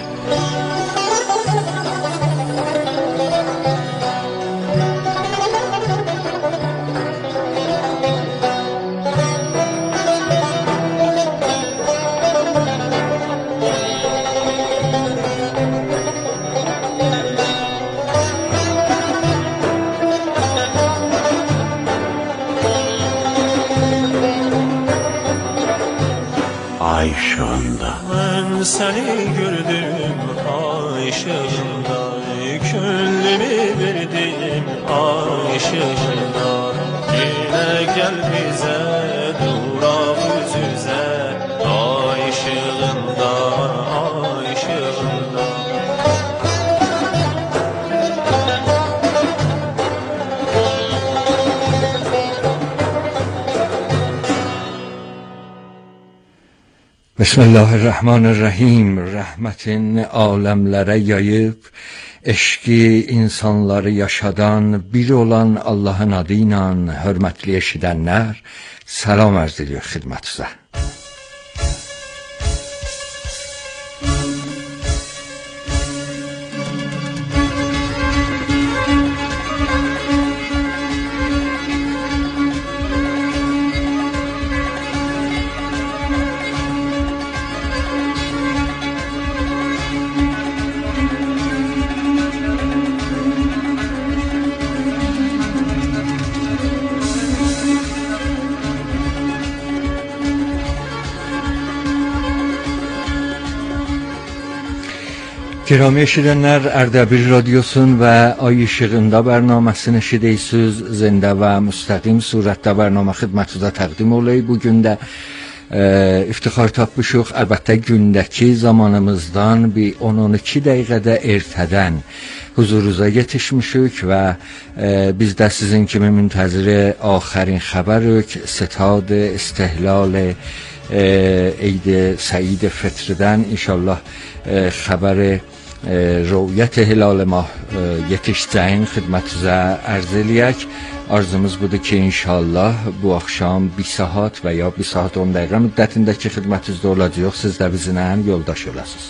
Ay ışığında ben seni gördüm, ay ışığında gönlümü verdim, ay ışığında. Yine gel bize durak yüz yüze, ay ışığında, ay ışığında. بسم الله الرحمن الرحیم. Rəhmətin aləmlərə yayıb, eşqi insanları yaşadan, bir olan Allahın adı ilə hörmətli eşidənlər, salam arz ediyor xidmətinizə. Kirami eşidənlər, Ərdəbil Radiosun və Ay İşığında bərnaməsini eşidirsiniz. Zində və müstəqim surətdə bərnamə xidmətinizə təqdim oluyub. Bugün də e, iftixar tapmışıq. Əlbəttə gündəki zamanımızdan bir on on iki dəqiqədə ertədən huzurunuza yetişmişik və e, biz də sizin kimi müntəziri axərin xəbərük, ستاد استهلال عید سعید فطرdən inşallah e, xəbəri رؤیت هلال ماه yetişəcəyin xidmətinizə ərz eləyək. Arzumuz budur ki, inşallah bu axşam bir saat və ya bir saat on dəqiqə müddətindəki xidmətinizdə olacaq. Siz də bizimlə yoldaş olasınız.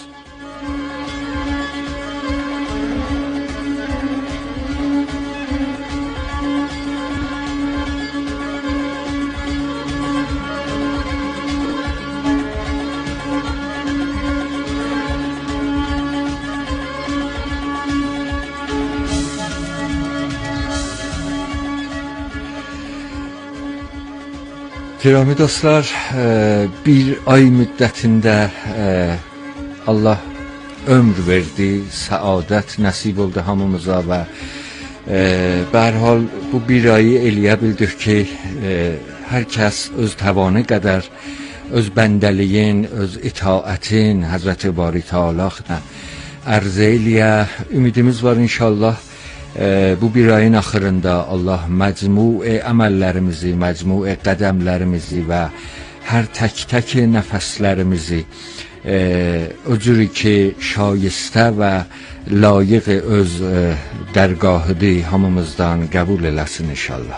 Kirami dostlar, bir ay müddətində Allah ömr verdi, səadət nəsib oldu hamımıza və به هر حال bu bir ayı eləyə bildik ki, hər kəs öz təvanı qədər öz bəndəliyin, öz itaətin Həzrəti Bari Teala'na ərz eləyə. Ümidimiz var inşallah bu bir ayın axırında Allah məcmuu əməllərimizi, məcmuu qədəmlərimizi və hər tək-tək nəfəslərimizi o cür ki şayistə və layiq öz dərgahıdır hamımızdan qəbul eləsin inşallah.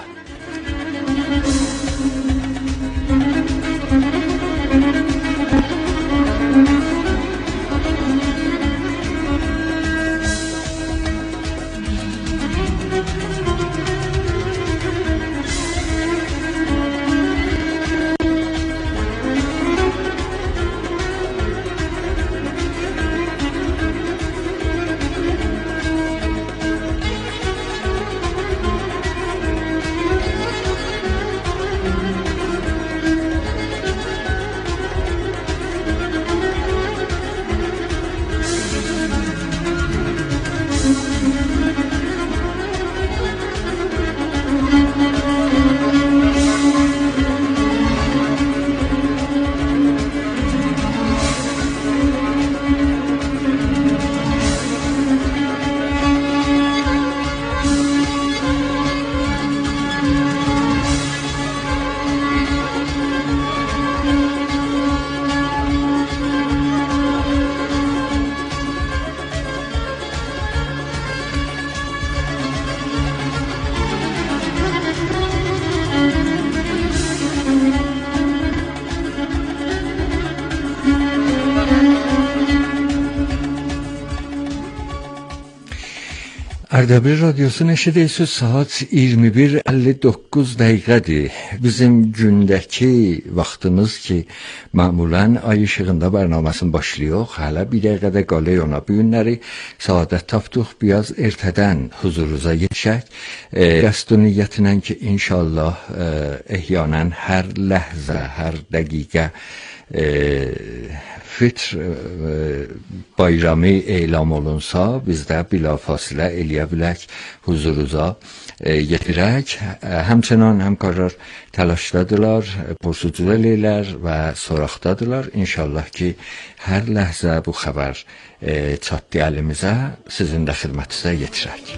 Ərdəbil radiosu eşidirsiniz. Saat iyirmi bir əlli doqquz dəqiqədir. Bizim gündəki vaxtımız ki, məmulən ay işığında bərnaməsini başlayıq. Hələ bir dəqiqədə qalıyor ona. Bu günləri saadət tapdıq. Biraz ertədən huzurunuza yetişək. E, qəsd niyyətinə ki, inşallah e, ehyanən hər ləhzə, hər dəqiqə e, fitr e, bayramı elam olunsa, biz də bilafasilə eləyə bilək huzurunuza e, yetirək. E, həmçinin həmkarlar təlaşdadılar, pursucu eləyirlər və soraqdadılar. İnşallah ki, hər ləhzə bu xəbər e, çatdı əlimizə, sizin də xidmətinizə yetirək.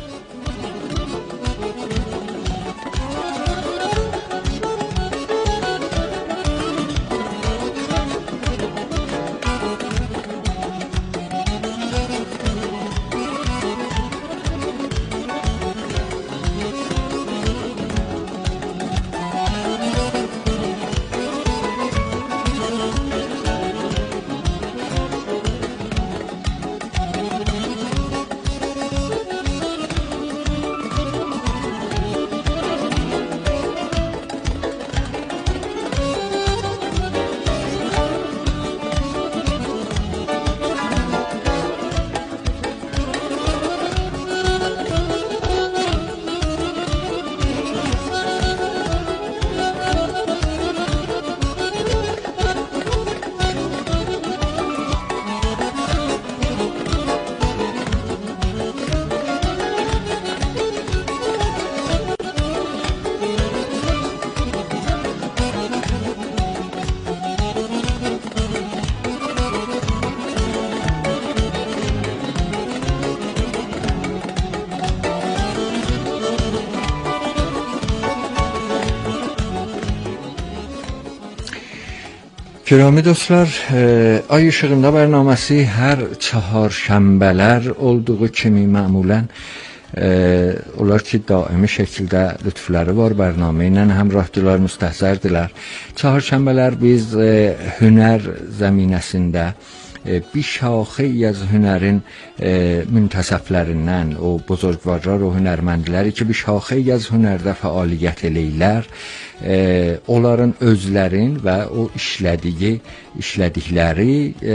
Kirami dostlar, e, ay ışığında bərnaməsi hər çaharşənbələr olduğu kimi məmulən e, onlar ki, daimi şəkildə lütfləri var bərnamə ilə həmrahdırlar, müstəhzərdilər. Çaharşənbələr biz e, hünər zəminəsində e, bir şaxə az hünərin e, müntəsəflərindən, o buzurgvarlar, o hünərməndləri ki, bir şaxə az hünərdə fəaliyyət eləyirlər. E, onların özlərin və o işlədiyi, işlədikləri e,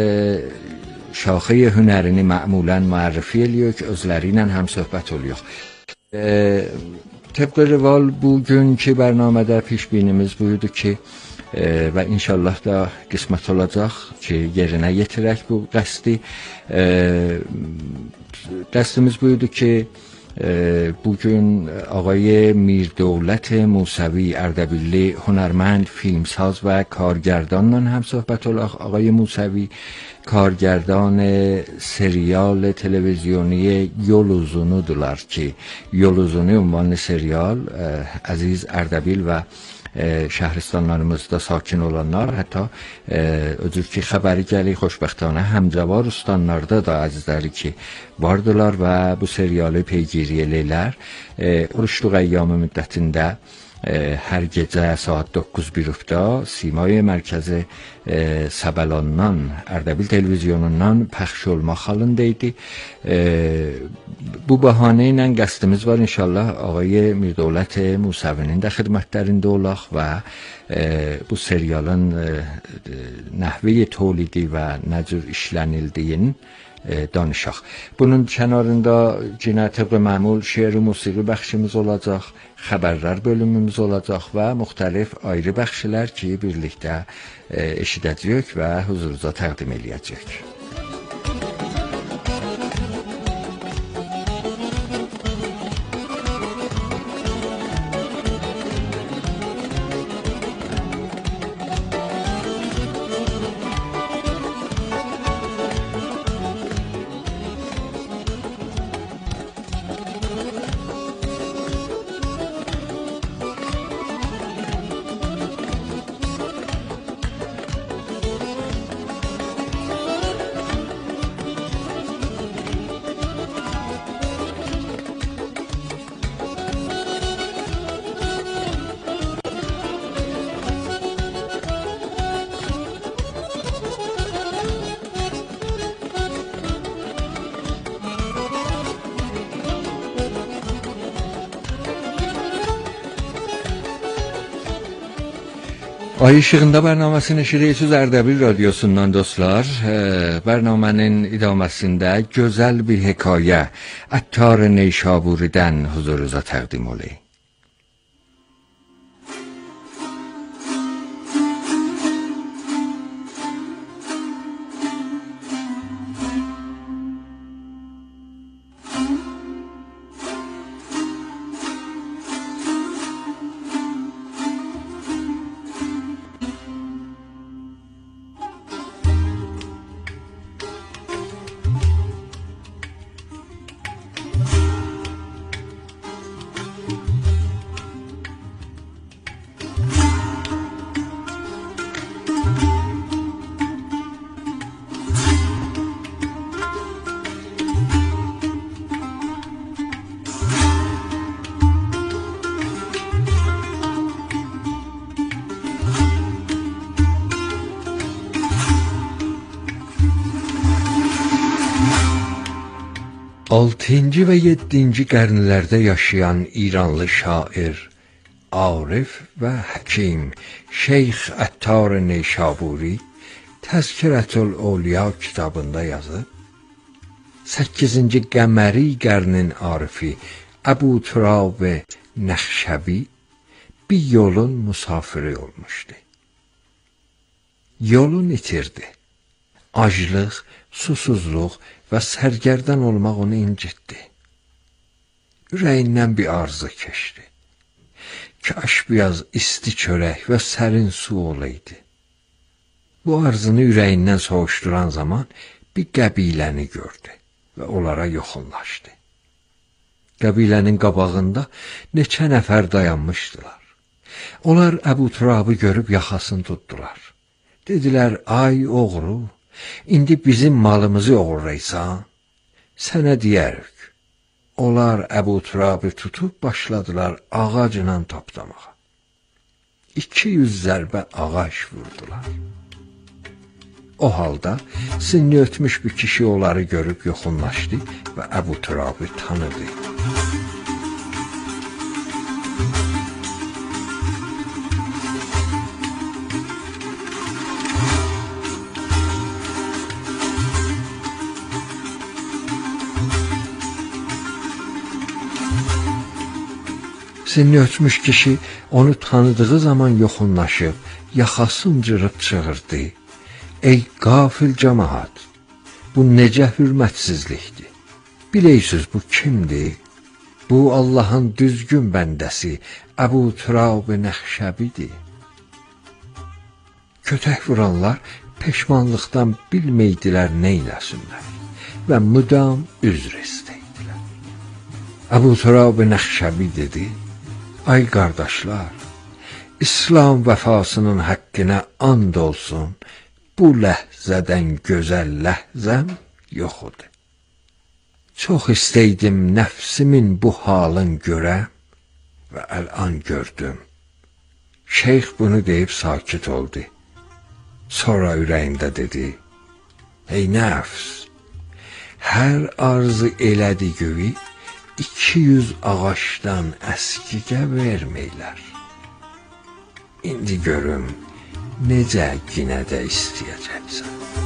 şaxə hünərini məmulən müərrifi eləyor ki, özləri ilə həm söhbət oluyor. E, Təbqə rival bugünkü bərnamədə pişbinimiz buydu ki, e, və inşallah da qismət olacaq ki, yerinə yetirək bu qəsdi. E, qəsdimiz buydu ki, E, bugün آقای میردولت موسوی اردبیلی هنرمند، فیلمساز و کارگردانان هم صحبت الله. آقای موسوی کارگردان سریال تلویزیونی یول uzunudurlar ki, Yol Uzunu ünvanlı serial Aziz Ərdəbil və e, şəhristanlarımızda sakin olanlar, hətta e, ödür ki, xəbəri gəlir xoşbəxtانه həmcəvar ustanlarda da əzizləri ki vardılar və bu serialı peygiri eləyirlər. E, oruçluq əyyamı müddətində e, hər gecə saat doqquz birdə Simay Mərkəzi e, Səbəlandan, Ərdəbil televizyonundan pəxş olmaq halında idi. E, bu bəhanə ilə qəsdimiz var inşallah Ağay Mirdövlət Musəvinin də xidmətlərində olaq və e, bu serialın e, nəhvi tolidi və nə cür işlənildiyin e, danışaq. Bunun kənarında yenə təbqə məmul şeir musiqi bəxşimiz olacaq, xəbərlər bölümümüz olacaq və müxtəlif ayrı bəxşlər ki, birlikdə e, eşidəcəyik və huzurunuza təqdim eləyəcəyik. Ay Işığında bərnaməsi eşidirsiniz Ərdəbil radiosundan dostlar. Bərnamənin idaməsində gözəl bir hekayə Əttar Neysaburidən huzurunuza təqdim olayım. altıncı və yeddinci qarnlarda yaşayan İranlı şair, arif və həkim Şeyx Əttar Neysaburi Təzkirətül Awliya kitabında yazıb, səkkizinci qəməri qarnın arifi Əbu Turab Nəxşəbi bir yolun musafiri olmuşdu. Yolun itirdi. Aclıq, susuzluq və sərgərdan olmaq onu incitdi. Ürəyindən bir arzu keçdi. Kaş biraz isti çörək və sərin su olaydı. Bu arzunu ürəyindən soğuşduran zaman bir qəbiləni gördü və onlara yoxunlaşdı. Qəbilənin qabağında neçə nəfər dayanmışdılar. Onlar Əbu Turabı görüb yaxasını tutdular. Dedilər, ay oğru, indi bizim malımızı oğurlaysan, sənə deyərik. Onlar Əbu Turabı tutub başladılar ağacla tapdamağa. iki yüz zərbə ağac vurdular. O halda sinni ötmüş bir kişi onları görüb yoxunlaşdı və Əbu Turabı tanıdı. Sinni ötmüş kişi onu tanıdığı zaman yoxunlaşıb, yaxasını cırıb çığırdı. Ey qafil cəmaat, bu necə hürmətsizlikdir? Biləysiz bu kimdir? Bu Allahın düzgün bəndəsi Əbu Turab Nəxşəbidir. Kötək vuranlar peşmanlıqdan bilməydilər neyləsinlər və müdam üzr istəydilər. Əbu Turab Nəxşəbi dedi, ay qardaşlar, İslam vəfasının haqqına and olsun, bu ləhzədən gözəl ləhzəm yoxudur. Çox istəydim nəfsimin bu halın görəm və əl-an gördüm. Şeyx bunu deyib sakit oldu. Sonra ürəyində dedi, ey nəfs, hər arzu elədi güvi, iki yüz ağaçdan əskigə verməylər. İndi görüm, necə yenə də istəyəcəksən.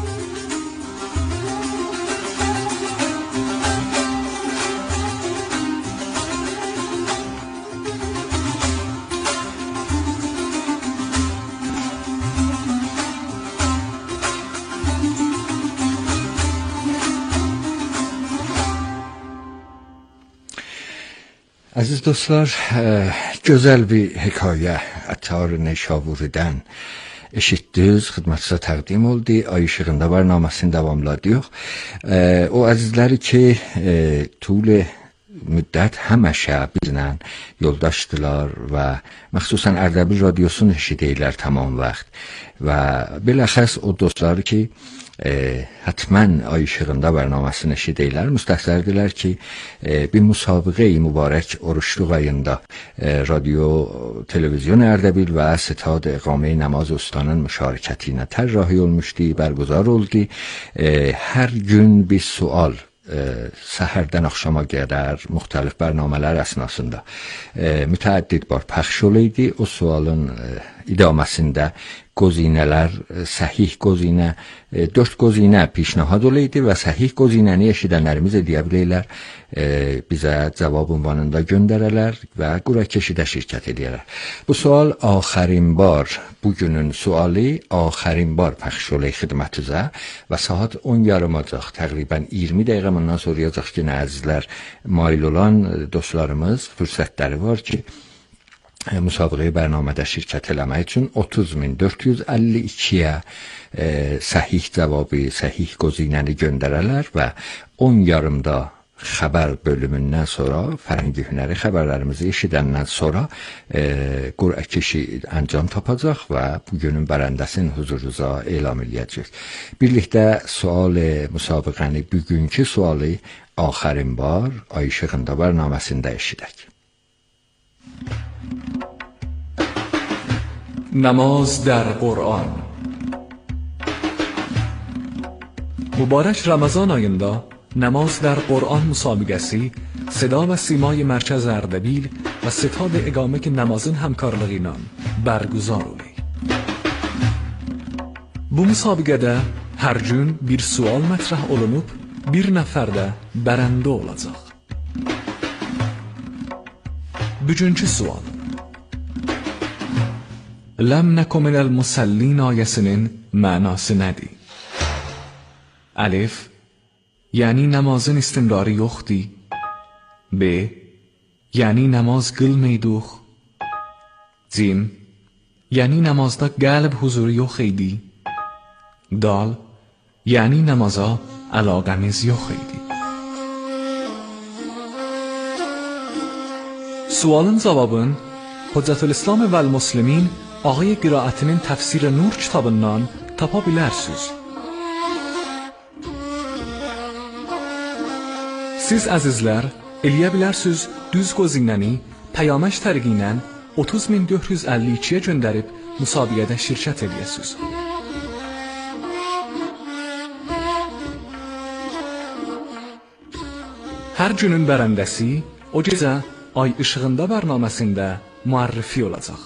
Əziz dostlar, gözəl bir hekayə Əttar Neysaburidən eşitdiniz, xidmətinizə təqdim oldu. Ay Işığında bərnaməsini davamladıq. O əzizləri ki, tul müddət həmişə bizlə yoldaşdılar və məxsusən Ərdəbil radiosunu eşidirlər tamam vaxt və biləxəs o dostları ki, E, hətmən Ay Işığında bərnaməsini eşidirlər, müstəhsərdilər ki, e, bir müsabiqə-i mübarək oruçluq ayında e, radio, televizyon Ərdəbil və Stad İqamə-i Namaz Ustanın müşarikəti ilə tərrahi olmuşdu, bərguzar oldu. E, hər gün bir sual e, səhərdən axşama qədər müxtəlif bərnamələr əsnasında e, mütəəddid bar pəxş olaydı. O sualın e, idaməsində qozinələr, səhih qozinə, e, dörd qozinə pişnahad olaydı və səhih qozinəni eşidənlərimiz edə bilərlər, e, bizə cavab ünvanında göndərələr və qura keşidə şirkət edərlər. Bu sual axərin bar, bugünün sualı axərin bar pəxş olay xidmətinizə və saat on yarımacaq, təqribən iyirmi dəqiqə bundan sonrayacaq ki, əzizlər, mail olan dostlarımız fürsətləri var ki, müsabiqəyə bərnamədə şirkət eləmək üçün otuz min dörd yüz əlli ikiyə e, səhih cavabı, səhih qozinəni göndərələr və on yarımda xəbər bölümündən sonra, fərəngi hünəri xəbərlərimizi eşidəndən sonra e, qur'a keşi əncam tapacaq və bugünün bərəndəsinin huzurunuza elam eləyəcək. Birlikdə sual müsabiqəni, bugünkü sualı axərin bar Ay İşığında bərnaməsində eşidək. نماز در قرآن. مبارک رمضان ayında نماز در قرآن müsabiqəsi Seda və Simay Mərkəz Ərdəbil və ستاد Eqamək Namazın həmkarlığı ilə bərgüzar olur. Bu müsabiqədə hər gün bir sual mətrəh olunub, bir nəfər də bərəndə olacaq. Bugünkü sual. Ləm nəkə minəl musəllin ayəsinin mənası nədir? Əlif, yəni namazın istimrarı yoxdur. B, yəni namaz qılmıydıq. Cim, yəni namazda qəlb huzuru yox idi. Dal, yəni namaza əlaqəmiz yox idi. Sualın cavabın Hüccətülislam və Müslimin Ağay qiraətinin Təfsir Nur kitabından tapa bilərsiniz. Siz əzizlər eləyə bilərsiniz düz qozinəni pəyamaj tərqi ilə otuz min dörd yüz əlli ikiyə göndərib müsabiqədə şirkət edəsiniz. Hər günün bərəndəsi o gecə Ay İşığında bərnaməsində müərrifi olacaq.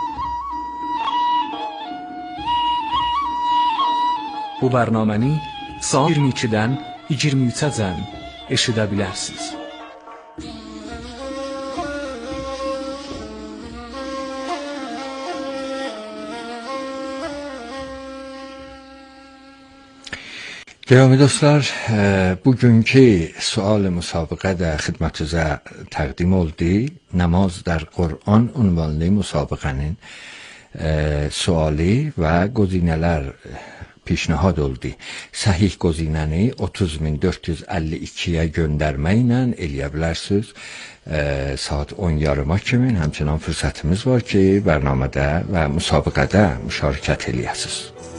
Bu bərnaməni saat iyirmi ikidən iyirmi üçəcən eşidə bilərsiniz. Değerli dostlar, bugünkü sual müsabiqədə xidmətinizə təqdim oldu. Namaz در قرآن ünvanlı müsabiqənin sualı və qozinələr پیشنهاد oldu. Səhih qozinəni otuz min dörd yüz əlli ikiyə göndərməklə eləyə bilərsiniz. E, saat on yarıma kimi həmçinin fürsətimiz var ki, bərnamədə və müsabiqədə müşarikət eləyəsiniz.